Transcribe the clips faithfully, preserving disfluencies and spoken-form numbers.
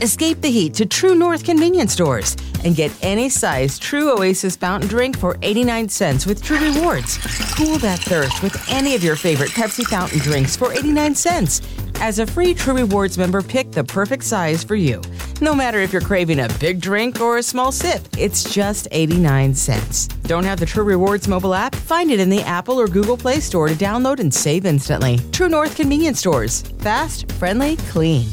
Escape the heat to True North convenience stores and get any size True Oasis fountain drink for eighty-nine cents with True Rewards. Cool that thirst with any of your favorite Pepsi fountain drinks for eighty-nine cents. As a free True Rewards member, pick the perfect size for you. No matter if you're craving a big drink or a small sip, it's just eighty-nine cents. Don't have the True Rewards mobile app? Find it in the Apple or Google Play Store to download and save instantly. True North convenience stores. Fast, friendly, clean.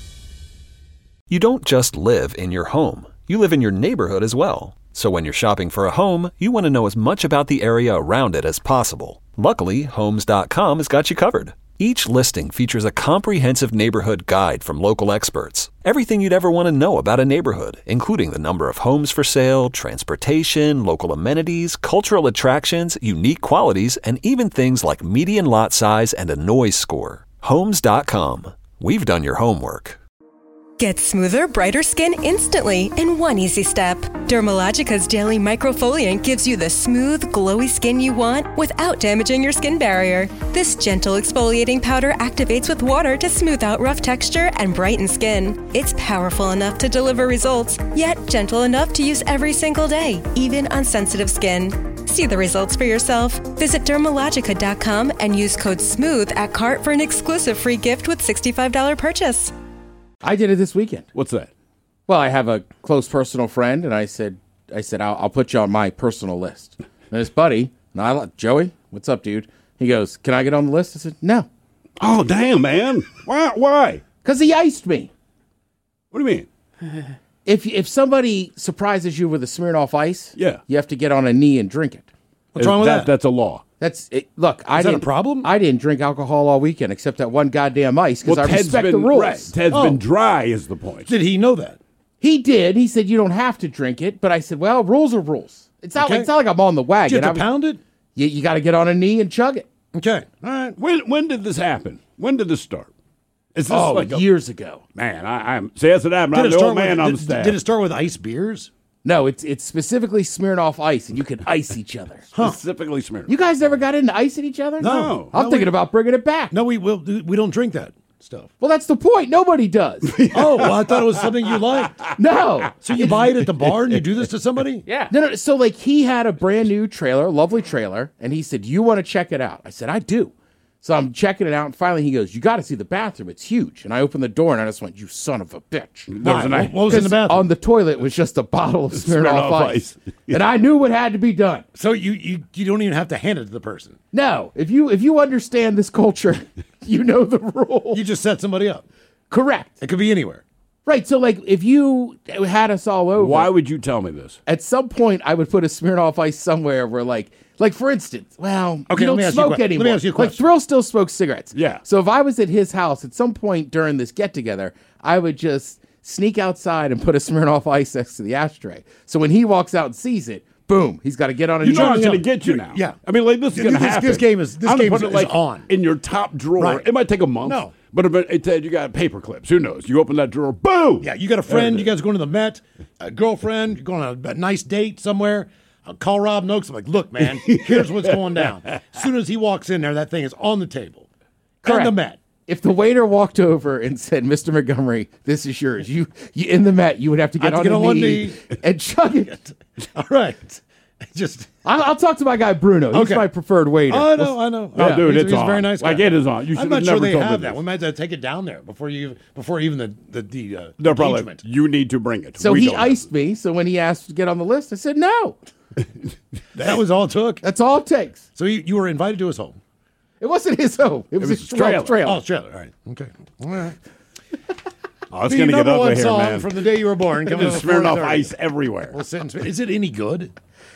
You don't just live in your home. You live in your neighborhood as well. So when you're shopping for a home, you want to know as much about the area around it as possible. Luckily, Homes dot com has got you covered. Each listing features a comprehensive neighborhood guide from local experts. Everything you'd ever want to know about a neighborhood, including the number of homes for sale, transportation, local amenities, cultural attractions, unique qualities, and even things like median lot size and a noise score. Homes dot com. We've done your homework. Get smoother, brighter skin instantly in one easy step. Dermalogica's daily microfoliant gives you the smooth, glowy skin you want without damaging your skin barrier. This gentle exfoliating powder activates with water to smooth out rough texture and brighten skin. It's powerful enough to deliver results, yet gentle enough to use every single day, even on sensitive skin. See the results for yourself. Visit Dermalogica dot com and use code SMOOTH at cart for an exclusive free gift with sixty-five dollars purchase. I did it this weekend. What's that? Well, I have a close personal friend, and I said, I said, I'll, I'll put you on my personal list. And his buddy, and I like, Joey, what's up, dude? He goes, can I get on the list? I said, no. Oh, damn, man. Why? Why? Because he iced me. What do you mean? If if somebody surprises you with a Smirnoff Ice, yeah, you have to get on a knee and drink it. What's wrong with that? That's a law. That's it. Look, I Is that a didn't. problem? I didn't drink alcohol all weekend except that one goddamn ice because Well, I Ted's respect been, the rules. Right. Ted's Oh. been dry is the point. Did he know that? He did. He said you don't have to drink it, but I said, well, rules are rules. It's not. Okay. Like, it's not like I'm on the wagon. Did you have I to was- pound it? You, you got to get on a knee and chug it. Okay. All right. When when did this happen? When did this start? Is this Oh, like a, years ago. man? I, I'm see that's what happened. I'm Did it, the start old man with, on the did, staff. did it start with ice beers? No, it's it's specifically Smirnoff Ice, and you can ice each other. Specifically Smirnoff. You guys never got into icing each other? No. I'm No, thinking we- about bringing it back. No, we will. We don't drink that stuff. Well, that's the point. Nobody does. Oh, well, I thought it was something you liked. No. So you buy it at the bar and you do this to somebody? Yeah. No, no. So, like, he had a brand new trailer, lovely trailer, and he said, you want to check it out? I said, I do. So I'm checking it out, and finally he goes, you got to see the bathroom. It's huge. And I opened the door, and I just went, you son of a bitch. There was an Why? ice- What was in the 'Cause bathroom? on the toilet was just a bottle of Smirnoff, Smirnoff Ice. Ice. And I knew what had to be done. So you, you you don't even have to hand it to the person. No. If you if you understand this culture, you know the rules. You just set somebody up. Correct. It could be anywhere. Right. So, like, if you had us all over, Why would you tell me this? at some point I would put a Smirnoff Ice somewhere where, like, like for instance, well, Okay, you let don't me ask you a smoke que- let anymore. me ask you a Like, question. Thrill still smokes cigarettes. Yeah. So if I was at his house at some point during this get together, I would just sneak outside and put a Smirnoff Ice next to the ashtray. So when he walks out and sees it, boom, he's got to get on a You knee. know I'm no, going to no. get you You're- now. yeah. I mean, like this is This- going to this- happen. this game is- this I'm gonna game put is- it, like, is on. in your top drawer. Right. It might take a month. No. But if it, it said you got paper clips, who knows? You open that drawer, boom. Yeah, you got a friend, you guys are going to the Met, a girlfriend, you're going on a, a nice date somewhere. I'll call Rob Noakes. I'm like, look, man, here's what's going down. As soon as he walks in there, that thing is on the table. Correct. And the Met. If the waiter walked over and said, Mister Montgomery, this is yours, you, you in the Met, you would have to get, I'd on, get a on one knee knee. and chug it. All right. Just. I'll, I'll talk to my guy Bruno. He's Okay. my preferred waiter. I know, I know. Oh, dude, he's, it's he's on. a very nice guy. Like, it is on. You should I'm have not sure never they told me have that. this. We might have to take it down there before you, before even the the, the uh, They're probably, engagement. you need to bring it. So We he don't have iced me. So when he asked to get on the list, I said no. That was all it took. That's all it takes. So you, you were invited to his home. It wasn't his home. It was, was his his trailer. trailer. Oh, it's trailer. All right. Okay. All right. Oh, it's The going to get number ugly one here, song man. from the day you were born. coming There's up at four Smirnoff thirty. Ice everywhere. We'll sit and spit. Is it any good?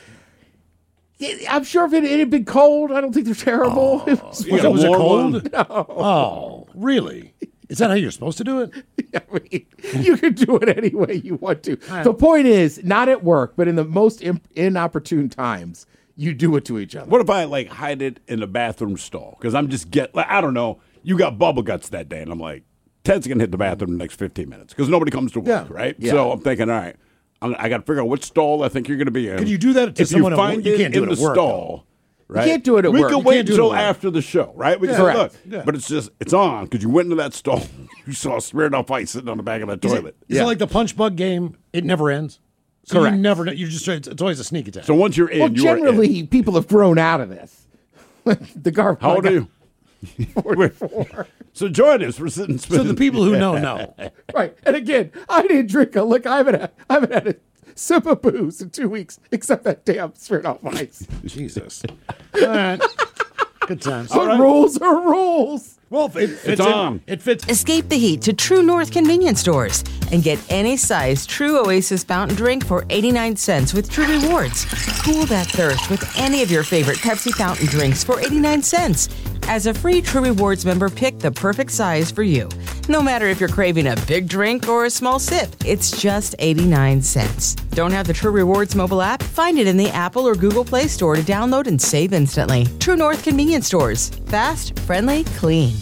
Yeah, I'm sure if it, it had been cold, I don't think they're terrible. It was- You Was got it, a was it warm cold? one? Oh, really? Is that how you're supposed to do it? I mean, you can do it any way you want to. The point is, not at work, but in the most imp- inopportune times, you do it to each other. What if I, like, hide it in the bathroom stall? Because I'm just get like, I don't know. You got bubble guts that day, and I'm like, Ted's going to hit the bathroom in the next fifteen minutes because nobody comes to work, Yeah. right? Yeah. So I'm thinking, all right, I'm, I got to figure out which stall I think you're going to be in. Could you do that to if someone you at find work? You it can't do in it the at work, stall, right? You can't do it at we work. could You wait can't do it until at work. after the show, right? We can Correct. say, look, Yeah. but it's just, it's on because you went into that stall. You saw Smirnoff Ice sitting on the back of that Is it, toilet. is Yeah. it like the punch bug game? It never ends. So Correct. You never know. You just it's, it's always a sneak attack. So once you're in, Well, you are in. generally, people have grown out of this. the gar- How old are you? forty-four. So join us for sitting. so the people who know know. Right. And again, I didn't drink a lick. I haven't had, I haven't had a sip of booze in two weeks, except that damn Smirnoff Ice. Jesus. All right. Good times. The rules are rules. Well, it fits It's in- on. It fits. Escape the heat to True North convenience stores and get any size True Oasis fountain drink for eighty-nine cents with True Rewards. Cool that thirst with any of your favorite Pepsi fountain drinks for eighty-nine cents. As a free True Rewards member, pick the perfect size for you. No matter if you're craving a big drink or a small sip, it's just eighty-nine cents. Don't have the True Rewards mobile app? Find it in the Apple or Google Play Store to download and save instantly. True North convenience stores. Fast, friendly, clean.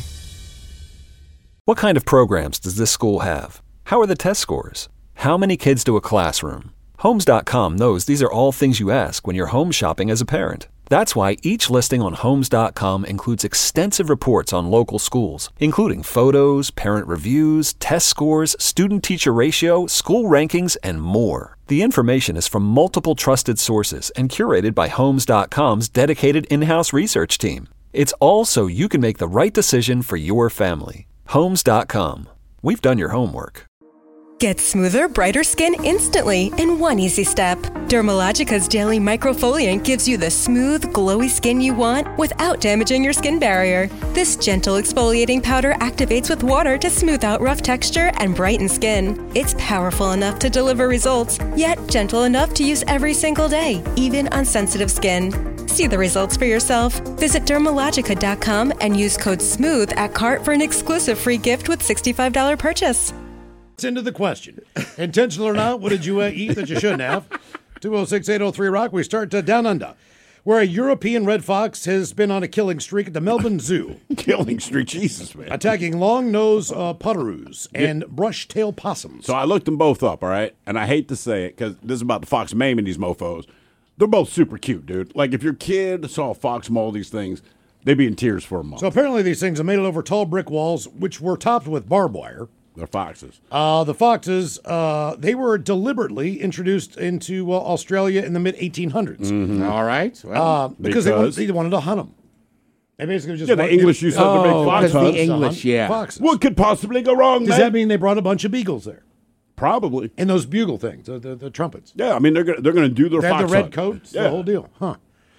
What kind of programs does this school have? How are the test scores? How many kids do a classroom? Homes dot com knows these are all things you ask when you're home shopping as a parent. That's why each listing on Homes dot com includes extensive reports on local schools, including photos, parent reviews, test scores, student-teacher ratio, school rankings, and more. The information is from multiple trusted sources and curated by Homes dot com's dedicated in-house research team. It's all so you can make the right decision for your family. Homes dot com. We've done your homework. Get smoother, brighter skin instantly in one easy step. Dermalogica's Daily Microfoliant gives you the smooth, glowy skin you want without damaging your skin barrier. This gentle exfoliating powder activates with water to smooth out rough texture and brighten skin. It's powerful enough to deliver results, yet gentle enough to use every single day, even on sensitive skin. See the results for yourself. Visit Dermalogica dot com and use code SMOOTH at cart for an exclusive free gift with sixty-five dollars purchase. Into the question. Intentional or not, what did you uh, eat that you shouldn't have? two oh six, eight oh three, Rock. We start uh, down under, where a European red fox has been on a killing streak at the Melbourne Zoo, Killing streak, Jesus, man. attacking long-nosed uh, potoroos and brush-tailed possums. So I looked them both up, all right? And I hate to say it because this is about the fox maiming these mofos. They're both super cute, dude. Like, if your kid saw a fox maul these things, they'd be in tears for a month. So apparently these things are made over tall brick walls, which were topped with barbed wire. They're foxes. Uh, the foxes, uh, they were deliberately introduced into uh, Australia in the mid eighteen hundreds All right. Well, uh, because, They, wanted, Because? they wanted to hunt them. They basically just Yeah, the wanted- English used to have the big Oh, fox because the hunts. English, yeah. Foxes. What could possibly go wrong, Does man? that mean they brought a bunch of beagles there? Probably. And those bugle things, the, the, the trumpets. Yeah, I mean, they're gonna, they're going to do their They fox have the red hunt. coats, Yeah. the whole deal. Huh.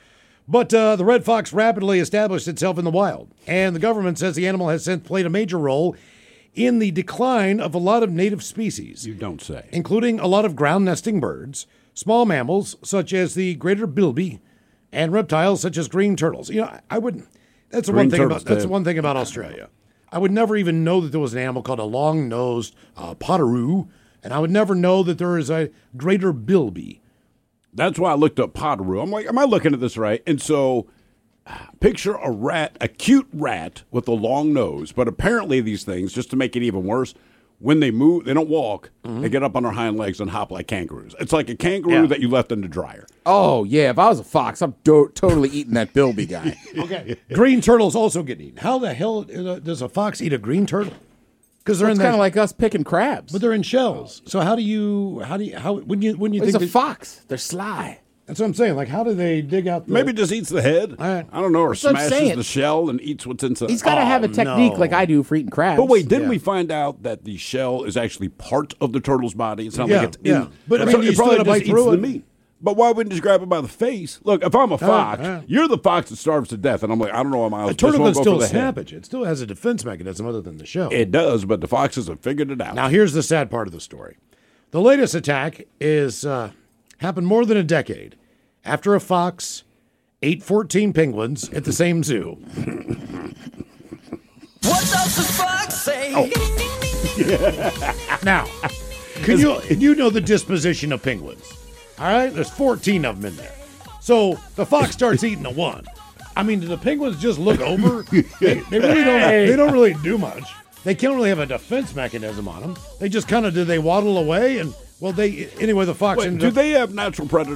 But uh, the red fox rapidly established itself in the wild, and the government says the animal has since played a major role in the decline of a lot of native species, You don't say. including a lot of ground nesting birds, small mammals such as the greater bilby, and reptiles such as green turtles. You know, I, I wouldn't. That's the Green one thing turtles, about that's the Dave. one thing about Australia. I would never even know that there was an animal called a long-nosed uh, potoroo, and I would never know that there is a greater bilby. That's why I looked up Potteroo. I'm like, am I looking at this right? And so, picture a rat, a cute rat with a long nose. But apparently, these things, just to make it even worse, when they move, they don't walk. They get up on their hind legs and hop like kangaroos. It's like a kangaroo Yeah. that you left in the dryer. oh, yeah. If I was a fox, I'm do- totally eating that Bilby guy. Okay. Green turtles also get eaten. How the hell uh, does a fox eat a green turtle? Because they're It's in kind the, of like us picking crabs. but they're in shells. So how do you how do you how when you when you It's think a that- fox. They're sly. That's what I'm saying. Like how do they dig out? The, Maybe it just eats the head. All right. I don't know, or That's what I'm smashes saying. the shell and eats what's inside. He's got to Oh, have a technique no. like I do for eating crabs. But wait, didn't Yeah. we find out that the shell is actually part of the turtle's body? It's not Yeah, like it's yeah. in. But, I mean, so you it still probably gotta just bite eats through the it. meat. But why wouldn't you just grab it by the face? Look, if I'm a fox, yeah. you're the fox that starves to death, and I'm like, I don't know why my a turtle won't can go still for the head. snap at you. It still has a defense mechanism other than the shell. It does, but the foxes have figured it out. Now here's the sad part of the story. The latest attack is uh, happened more than a decade after a fox ate fourteen penguins at the same zoo. What does the fox say? Now, can you you know the disposition of penguins? All right, there's fourteen of them in there. So the fox starts eating the one. I mean, do the penguins just look over? They, they really don't. They don't really do much. They can't really have a defense mechanism on them. They just kind of do. They waddle away, and well, they anyway. The fox. Wait, ended do up- they have natural predators?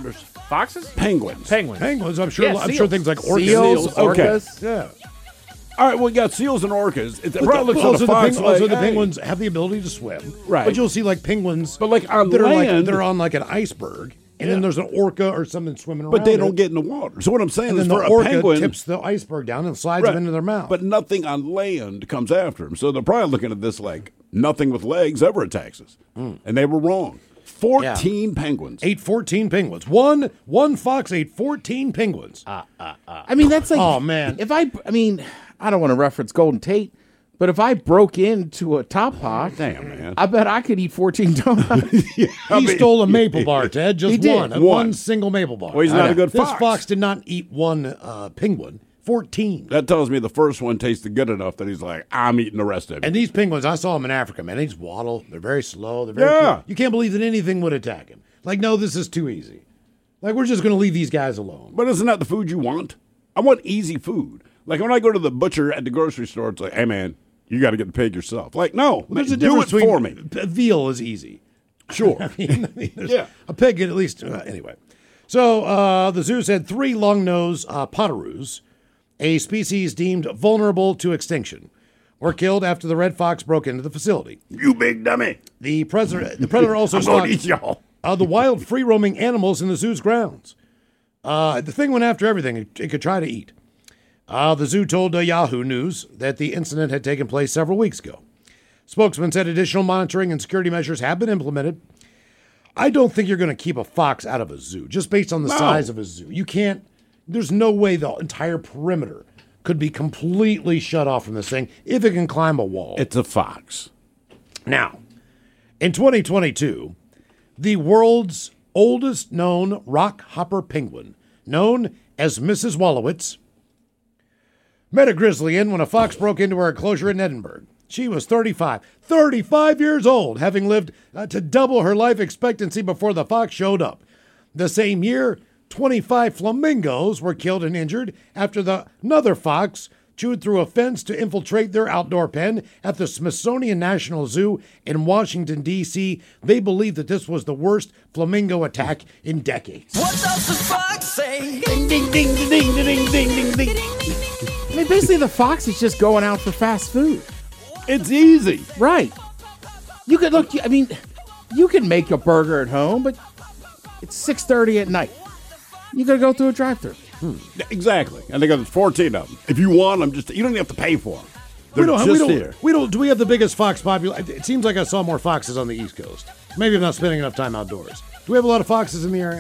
Foxes? Penguins. Penguins. Penguins, I'm sure. Yeah, I'm seals. sure things like orcas. Seals, Seals, okay. orcas. Yeah. All right, well, you got seals and orcas. It But probably looks also, like a the, fox. peng- also like, the hey. penguins have the ability to swim. Right. But you'll see like penguins But like on that are like land- they're on like an iceberg, and then there's an orca or something swimming around. But they it. don't get in the water. So what I'm saying And is then for the a orca penguin, tips the iceberg down and slides right, them into their mouth. but nothing on land comes after them. So they're probably looking at this like nothing with legs ever attacks us. Hmm. And they were wrong. fourteen penguins. ate fourteen penguins. One one fox ate fourteen penguins. I mean, that's like. Oh, man. If I, I mean, I don't want to reference Golden Tate, but if I broke into a Top Pot, Damn, man. I bet I could eat fourteen donuts. he stole a maple bar, Ted. Just He did. one. One. One single maple bar. Well, he's not a good this fox. fox did not eat one uh, penguin. Fourteen. That tells me the first one tasted good enough that he's like, I'm eating the rest of it. And these penguins, I saw them in Africa, man. They just waddle. They're very slow. They're very Yeah. cute. You can't believe that anything would attack him. Like, no, this is too easy. Like, we're just going to leave these guys alone. But isn't that the food you want? I want easy food. Like when I go to the butcher at the grocery store, it's like, hey, man, you got to get the pig yourself. Like, no, Well, there's man, a do it difference between for me. p- veal is easy. Sure. I mean, I mean, there's- Yeah. a pig at least. Uh, anyway, so uh, the zoo said three long-nosed uh, potoroos, a species deemed vulnerable to extinction, were killed after the red fox broke into the facility. You big dummy. The predator, the predator also I'm gonna stalked eat y'all. uh, the wild, free-roaming animals in the zoo's grounds. Uh, the thing went after everything it, it could try to eat. Uh, the zoo told uh, Yahoo News that the incident had taken place several weeks ago. Spokesman said additional monitoring and security measures have been implemented. I don't think you're going to keep a fox out of a zoo, just based on the No. size of a zoo. You can't, there's no way the entire perimeter could be completely shut off from this thing if it can climb a wall. It's a fox. Now, in twenty twenty-two, the world's oldest known rock hopper penguin, known as Missus Wallowitz, met a grizzly inn when a fox broke into her enclosure in Edinburgh. She was thirty-five, thirty-five years old, having lived uh, to double her life expectancy before the fox showed up. The same year, twenty-five flamingos were killed and injured after the, another fox chewed through a fence to infiltrate their outdoor pen at the Smithsonian National Zoo in Washington, D C They believe that this was the worst flamingo attack in decades. What does the fox say? Ding, ding, ding, ding, ding, ding, ding, ding, ding. I mean, basically, the fox is just going out for fast food. It's easy. Right. You could look, I mean, you can make a burger at home, but it's six thirty at night. You got to go through a drive-thru. Exactly. And they got fourteen of them. If you want them, just you don't even have to pay for them. They're we don't, just we don't, here. We don't. Do we have the biggest fox population? It seems like I saw more foxes on the East Coast. Maybe I'm not spending enough time outdoors. Do we have a lot of foxes in the area?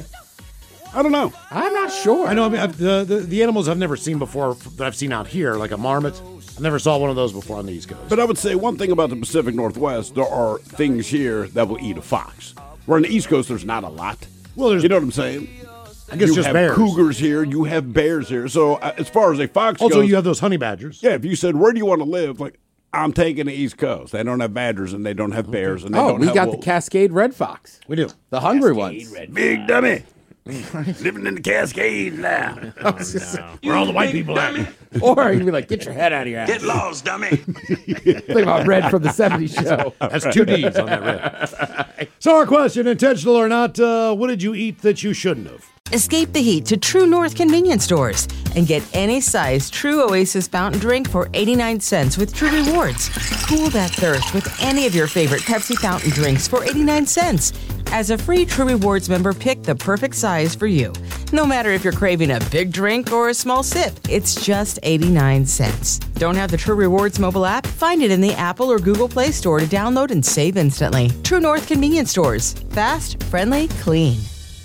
I don't know. I'm not sure. I know. I mean, I've, the, the the animals I've never seen before that I've seen out here, like a marmot. I never saw one of those before on the East Coast. But I would say one thing about the Pacific Northwest, there are things here that will eat a fox. Where on the East Coast, there's not a lot. Well, there's- you know what I'm saying? I guess you just have bears. cougars here. You have bears here. So uh, as far as a fox Also, goes, you have those honey badgers. yeah. If you said where do you want to live, like I'm taking the East Coast. They don't have badgers and they don't have bears and they Oh, don't we have got the wolves. Cascade Red Fox. We do. The hungry ones. Big dummy. Living in the Cascades now. Where all the white people at? Or you'd be like, get your head out of your ass. Get lost, dummy. Think about Red from the seventies show. That's two D's on that red. So our question, intentional or not, uh, what did you eat that you shouldn't have? Escape the heat to True North convenience stores and get any size True Oasis fountain drink for eighty-nine cents with True Rewards. Cool that thirst with any of your favorite Pepsi fountain drinks for eighty-nine cents. As a free True Rewards member, pick the perfect size for you. No matter if you're craving a big drink or a small sip, it's just eighty-nine cents. Don't have the True Rewards mobile app? Find it in the Apple or Google Play Store to download and save instantly. True North convenience stores. Fast, friendly, clean.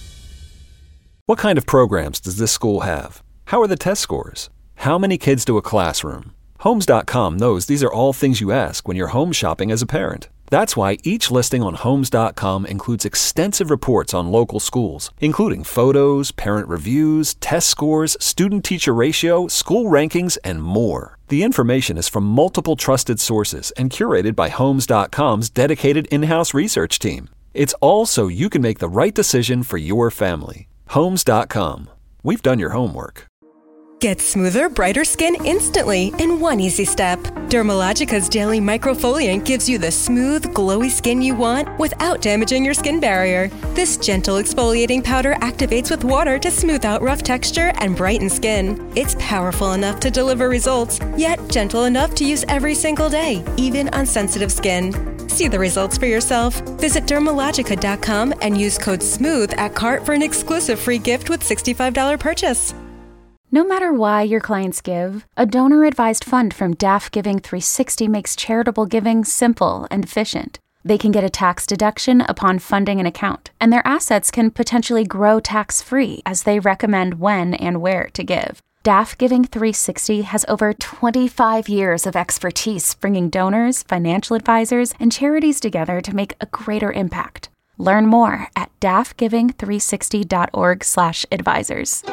What kind of programs does this school have? How are the test scores? How many kids do a classroom? Homes dot com knows these are all things you ask when you're home shopping as a parent. That's why each listing on Homes dot com includes extensive reports on local schools, including photos, parent reviews, test scores, student-teacher ratio, school rankings, and more. The information is from multiple trusted sources and curated by Homes dot com's dedicated in-house research team. It's all so you can make the right decision for your family. Homes dot com. We've done your homework. Get smoother, brighter skin instantly in one easy step. Dermalogica's daily microfoliant gives you the smooth, glowy skin you want without damaging your skin barrier. This gentle exfoliating powder activates with water to smooth out rough texture and brighten skin. It's powerful enough to deliver results, yet gentle enough to use every single day, even on sensitive skin. See the results for yourself. Visit dermalogica dot com and use code SMOOTH at cart for an exclusive free gift with sixty-five dollars purchase. No matter why your clients give, a donor-advised fund from D A F Giving three sixty makes charitable giving simple and efficient. They can get a tax deduction upon funding an account, and their assets can potentially grow tax-free as they recommend when and where to give. D A F Giving three sixty has over twenty-five years of expertise bringing donors, financial advisors, and charities together to make a greater impact. Learn more at D A F giving three sixty dot org slash advisors.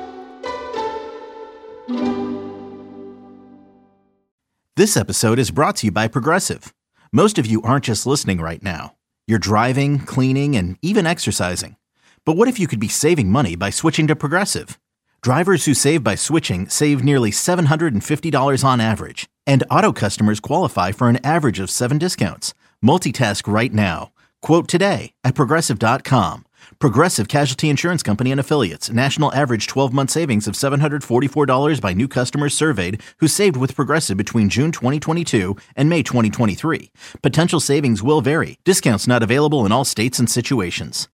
This episode is brought to you by Progressive. Most of you aren't just listening right now. You're driving, cleaning, and even exercising. But what if you could be saving money by switching to Progressive? Drivers who save by switching save nearly seven hundred fifty dollars on average. And auto customers qualify for an average of seven discounts. Multitask right now. Quote today at Progressive dot com. Progressive Casualty Insurance Company and Affiliates. National average twelve-month savings of seven hundred forty-four dollars by new customers surveyed who saved with Progressive between June twenty twenty-two and May twenty twenty-three. Potential savings will vary. Discounts not available in all states and situations.